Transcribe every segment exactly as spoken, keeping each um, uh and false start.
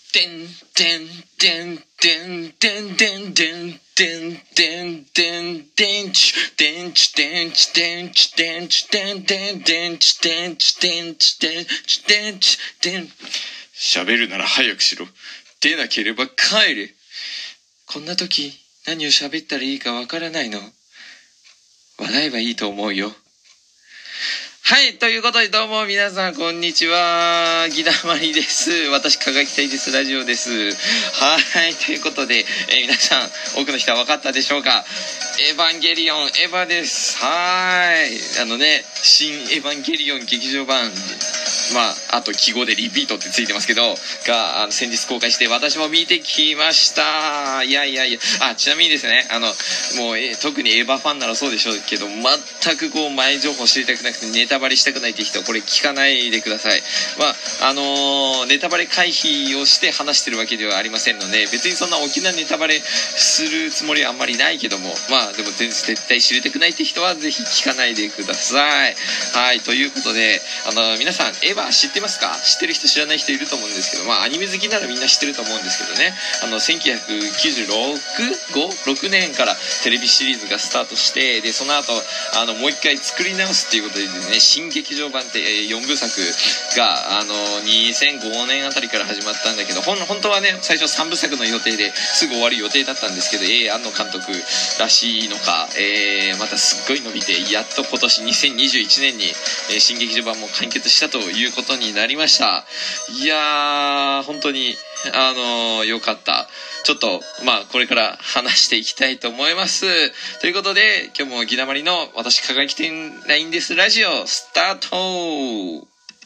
てんてんてんてんてんてんてんてんてんてんてんちてんちてんちてんちてんちてんてんてんちてんちてんちてんちてんちてん。喋るなら早くしろ。出なければ帰れ。こんな時何を喋ったらいいかわからないの。笑えばいいと思うよ。はい、ということでどうも皆さんこんにちは。ギダマリです。私、輝きたいです。ラジオです。はい、ということで、えー、皆さん、多くの人は分かったでしょうか。エヴァンゲリオン、エヴァです。はい。あのね、新エヴァンゲリオン劇場版、まあ、あと記号でリピートってついてますけど、が、あの、先日公開して私も見てきました。いやいやいや、あ、ちなみにですね、あの、もう、え特にエヴァファンならそうでしょうけど、全くこう、前情報知りたくなくてネタバレしたくないって人はこれ聞かないでください。まあ、あのー、ネタバレ回避をして話してるわけではありませんので、別にそんな大きなネタバレするつもりはあんまりないけども、まあ、でも全然絶対知りたくないって人はぜひ聞かないでください。はい、ということで、あのー、皆さん、エヴァ知ってますか？知ってる人知らない人いると思うんですけど、まあアニメ好きならみんな知ってると思うんですけどね、あのせんきゅうひゃくきゅうじゅうろく、ご、ろくねんからテレビシリーズがスタートして、でその後あのもう一回作り直すっていうことでね、新劇場版ってよんぶさくがあのにせんごねんあたりから始まったんだけど、ほん本当はね最初さんぶさくの予定ですぐ終わる予定だったんですけど、えー、庵野監督らしいのか、えー、またすっごい伸びて、やっと今年にせんにじゅういちねんに、えー、新劇場版も完結したということになりました。いやー本当にあのー、よかった。ちょっとまあこれから話していきたいと思います。ということで今日もギダマリの私輝きてんラインですラジオスタート。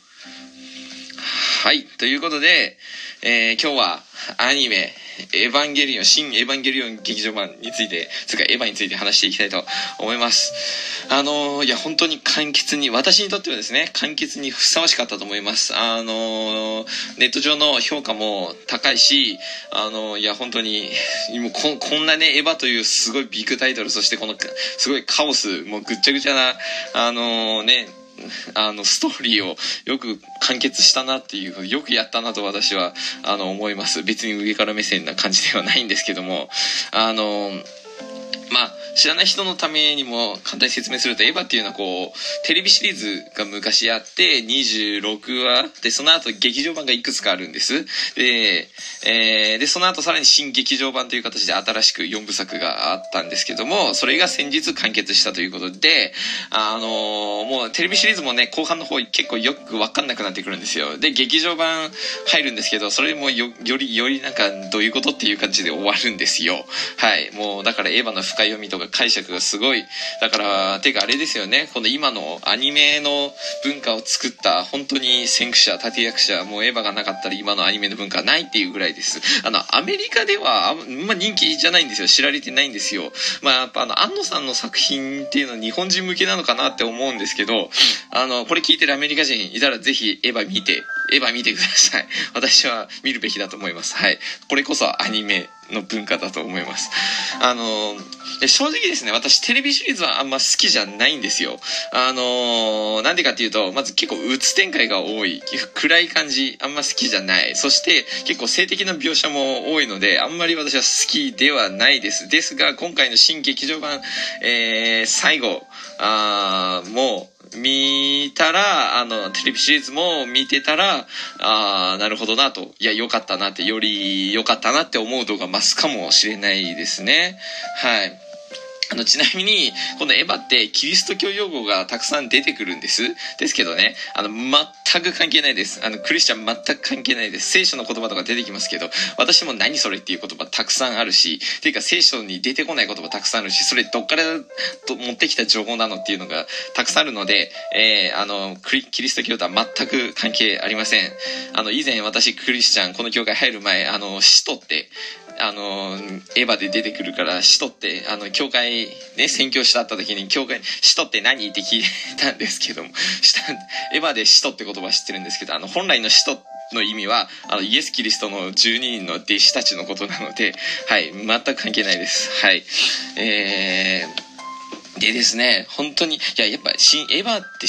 はい、ということで、えー、今日はアニメエヴァンゲリオン、新エヴァンゲリオン劇場版について、つうかエヴァについて話していきたいと思います。あのー、いや本当に簡潔に、私にとってはですね、簡潔にふさわしかったと思います。あのー、ネット上の評価も高いし、あのー、いや本当に、もう こ, こんなね、エヴァというすごいビッグタイトル、そしてこのすごいカオス、もうぐっちゃぐちゃな、あのね、あのストーリーをよく完結したなっていう、よくやったなと私はあの思います。別に上から目線な感じではないんですけども、あのまあ知らない人のためにも簡単に説明すると、エヴァっていうのはこうテレビシリーズが昔あってにじゅうろくわで、その後劇場版がいくつかあるんです。で、えー、でその後さらに新劇場版という形で新しくよんぶさくがあったんですけども、それが先日完結したということで、あのー、もうテレビシリーズもね後半の方結構よく分かんなくなってくるんですよ。で劇場版入るんですけど、それも よ, よりよりなんかどういうことっていう感じで終わるんですよ。はい、もうだからエヴァの深読みとか解釈がすごい、だからてかあれですよね、この今のアニメの文化を作った本当に先駆者、立役者、もうエヴァがなかったら今のアニメの文化はないっていうぐらいです。あのアメリカではあんま人気じゃないんですよ、知られてないんですよ。まあやっぱあの庵野さんの作品っていうのは日本人向けなのかなって思うんですけど、あのこれ聞いてるアメリカ人いたらぜひエヴァ見てエヴァ見てください。私は見るべきだと思います。はい、これこそアニメの文化だと思います。あの正直ですね、私テレビシリーズはあんま好きじゃないんですよ。あのなんでかっていうと、まず結構鬱展開が多い、暗い感じあんま好きじゃない。そして結構性的な描写も多いので、あんまり私は好きではないです。ですが今回の新劇場版、えー、最後あーもう見たら、あのテレビシリーズも見てたら、あなるほどなと、いや良かったなって、より良かったなって思う動画増すかもしれないですね。はい。あのちなみにこのエヴァってキリスト教用語がたくさん出てくるんですですけどね、あの全く関係ないです。あのクリスチャン全く関係ないです。聖書の言葉とか出てきますけど、私も何それっていう言葉たくさんあるし、ていうか聖書に出てこない言葉たくさんあるし、それどっからと持ってきた情報なのっていうのがたくさんあるので、えー、あのキリスト教とは全く関係ありません。あの以前私クリスチャンこの教会入る前、あの使徒ってあのエヴァで出てくるから使徒って、あの教会ね宣教師だった時に教会に使徒って何って聞いたんですけども、エヴァで使徒って言葉知ってるんですけど、あの本来の使徒の意味はあのイエス・キリストのじゅうににんの弟子たちのことなので、はい全く関係ないです。はい、えー、でですね、本当にいややっぱ新エヴァって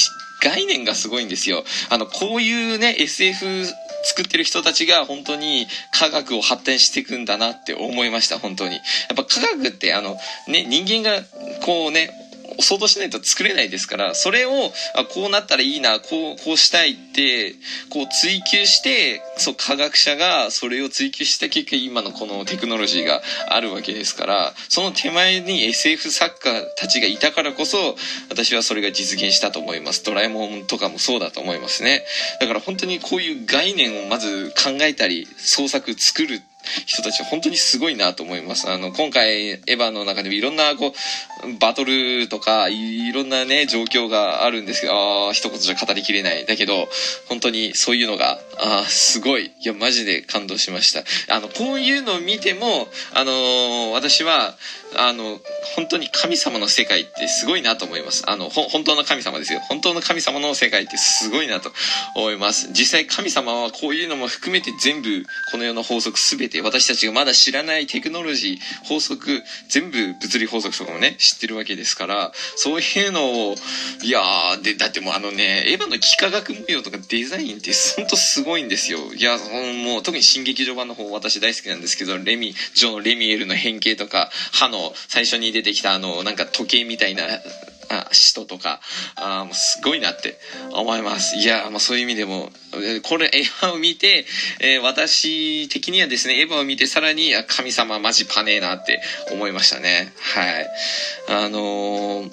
概念がすごいんですよ。あの、こういうね、エスエフ 作ってる人たちが本当に科学を発展していくんだなって思いました、本当に。やっぱ科学ってあの、ね、人間がこうね、想像しないと作れないですから、それをあこうなったらいいな、こうこうしたいってこう追求して、そう科学者がそれを追求した結果今のこのテクノロジーがあるわけですから、その手前に エスエフ 作家たちがいたからこそ私はそれが実現したと思います。ドラえもんとかもそうだと思いますね。だから本当にこういう概念をまず考えたり創作作る人たちは本当にすごいなと思います。あの今回エヴァの中でもいろんなこうバトルとかいろんなね状況があるんですけど、ああ一言じゃ語りきれない。だけど本当にそういうのがあすごい、いやマジで感動しました。あのこういうのを見てもあのー、私はあの本当に神様の世界ってすごいなと思います。あのほ本当の神様ですよ。本当の神様の世界ってすごいなと思います。実際神様はこういうのも含めて全部この世の法則すべて私たちがまだ知らないテクノロジー法則全部物理法則とかもね知ってるわけですから、そういうのをいやーでだってもうあのねエヴァの幾何学模様とかデザインって本当すごいんですよ。いやもう特に新劇場版の方私大好きなんですけど、レミジョのレミエルの変形とか歯の最初に出てきたあのなんか時計みたいなあ使徒とかあもうすごいなって思います。いやもうそういう意味でもこれエヴァを見て、えー、私的にはですねエヴァを見てさらに神様マジパネーなって思いましたね。はいあのー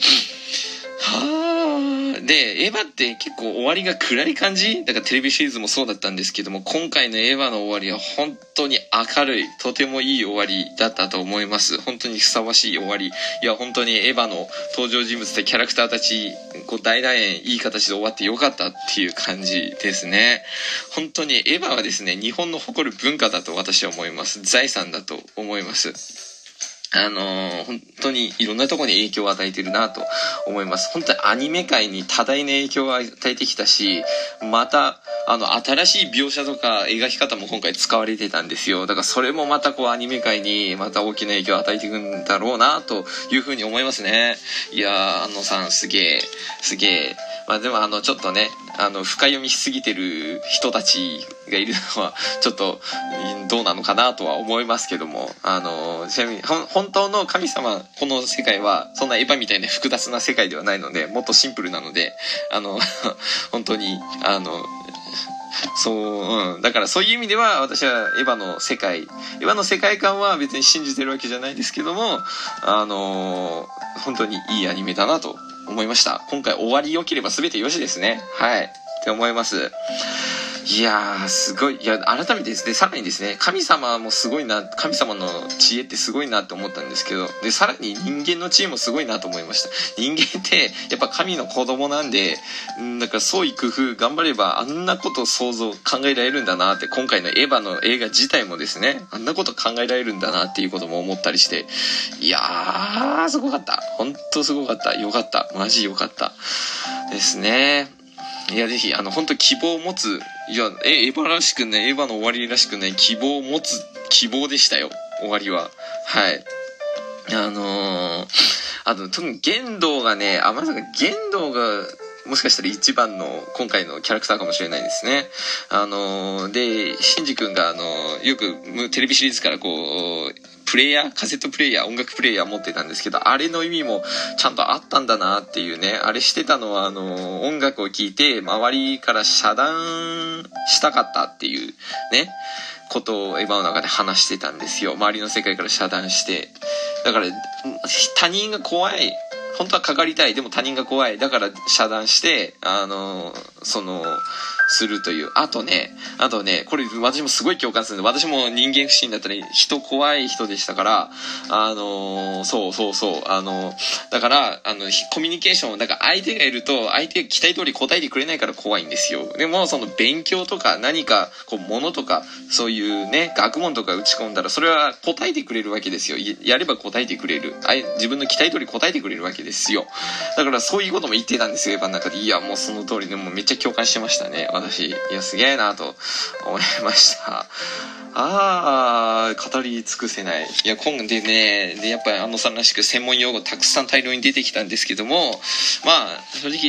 はあでエヴァって結構終わりが暗い感じだから、テレビシリーズもそうだったんですけども、今回のエヴァの終わりは本当に明るいとてもいい終わりだったと思います。本当にふさわしい終わり。いや本当にエヴァの登場人物でキャラクターたちこう大団円いい形で終わってよかったっていう感じですね。本当にエヴァはですね日本の誇る文化だと私は思います。財産だと思います。あのー、本当にいろんなところに影響を与えてるなと思います。本当にアニメ界に多大な影響を与えてきたし、またあの新しい描写とか描き方も今回使われてたんですよ。だからそれもまたこうアニメ界にまた大きな影響を与えていくんだろうなというふうに思いますね。いやー安野さんすげえすげえ。まあでもあのちょっとねあの深読みしすぎてる人たちがいるのはちょっとどうなのかなとは思いますけども、あのちなみに本当の神様この世界はそんなエヴァみたいな複雑な世界ではないので、もっとシンプルなのであの本当にあのそう、うん、だからそういう意味では私はエヴァの世界エヴァの世界観は別に信じてるわけじゃないですけども、あの本当にいいアニメだなと思いました。今回終わり良ければ全て良しですね。はいって思います。いやーすごい。いや改めてですねさらにですね神様もすごいな、神様の知恵ってすごいなって思ったんですけど、でさらに人間の知恵もすごいなと思いました。人間ってやっぱ神の子供なんで、んだから創意工夫頑張ればあんなこと想像考えられるんだなって、今回のエヴァの映画自体もですねあんなこと考えられるんだなっていうことも思ったりして、いやーすごかった。本当すごかった。よかった。マジよかったですね。いやぜひあの本当希望を持つ、いやエヴァらしくねエヴァの終わりらしくね希望を持つ希望でしたよ終わりは。はいあのー、あと特に玄道がねあまさか玄道がもしかしたら一番の今回のキャラクターかもしれないですね。あのー、でシンジ君があのー、よくテレビシリーズからこうプレイヤーカセットプレイヤー音楽プレイヤー持ってたんですけど、あれの意味もちゃんとあったんだなっていうね。あれしてたのはあの音楽を聴いて周りから遮断したかったっていうねことをエヴァの中で話してたんですよ。周りの世界から遮断して、だから他人が怖い、本当はかかりたいでも他人が怖いだから遮断してあのそのするという。あとねあとねこれ私もすごい共感するんで、私も人間不信だったり人怖い人でしたから、あのー、そうそうそうあのだからあのコミュニケーションだから相手がいると相手が期待通り答えてくれないから怖いんですよ。でもその勉強とか何かこう物とかそういうね学問とか打ち込んだらそれは答えてくれるわけですよ。やれば答えてくれる、自分の期待通り答えてくれるわけですよ。だからそういうことも言ってたんですよエヴァの中で。いやもうその通りでもうめっちゃ共感してましたね私。いやすげえなと思いました。あー語り尽くせない。いや今度でねでやっぱり安野さんらしく専門用語たくさん大量に出てきたんですけども、まあ正直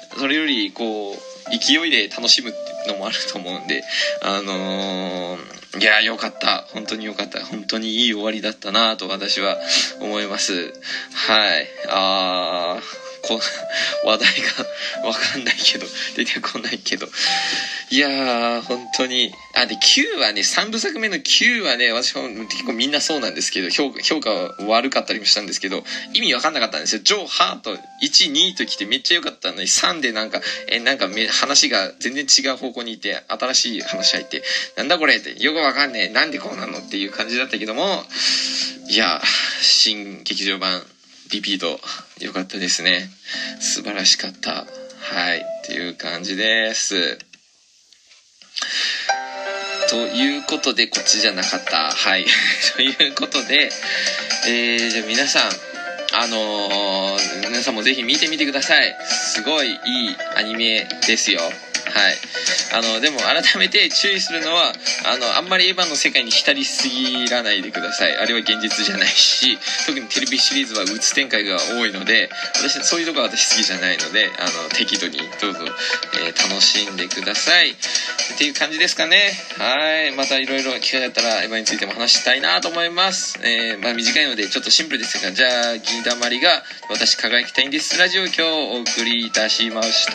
それよりこう勢いで楽しむっていうのもあると思うんで、あのー、いや良かった、本当に良かった、本当にいい終わりだったなと私は思います。はい。あーこ話題がわかんないけど出てこないけど、いやー本当に、あできゅうはね、さんぶさくめのきゅうはね、私も結構みんなそうなんですけど、評価評価は悪かったりもしたんですけど、意味わかんなかったんですよ。ジョー・ハートいち、にと来てめっちゃ良かったのに、さんでなんかえなんかめ話が全然違う方向にいて、新しい話入って、なんだこれってよくわかんねえ、なんでこうなのっていう感じだったけども、いや新劇場版リピート良かったですね。素晴らしかった。はいっていう感じです。ということで、こっちじゃなかった。はいということで、えー、じゃあ皆さん、あのー、皆さんもぜひ見てみてください。すごいいいアニメですよ。はい。あの、でも改めて注意するのは、あの、あんまりエヴァの世界に浸りすぎらないでください。あれは現実じゃないし、特にテレビシリーズはうつ展開が多いので、私、そういうとこは私好きじゃないので、あの、適度にどうぞ、えー、楽しんでください。っていう感じですかね。はい。またいろいろ機会があったらエヴァについても話したいなと思います。えー、まあ短いのでちょっとシンプルですが、じゃあ、ギダマリが私輝きたいんですラジオを今日お送りいたしました。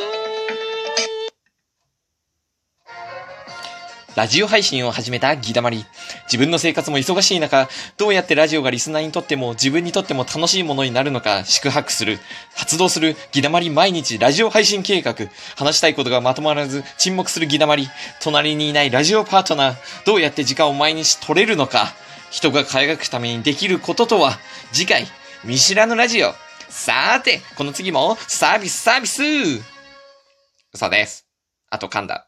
ラジオ配信を始めたギダマリ。自分の生活も忙しい中、どうやってラジオがリスナーにとっても自分にとっても楽しいものになるのか四苦八苦する。発動するギダマリ毎日ラジオ配信計画。話したいことがまとまらず沈黙するギダマリ。隣にいないラジオパートナー。どうやって時間を毎日取れるのか。人が輝くためにできることとは。次回、見知らぬラジオ。さーて、この次もサービスサービス。嘘です。あと噛んだ。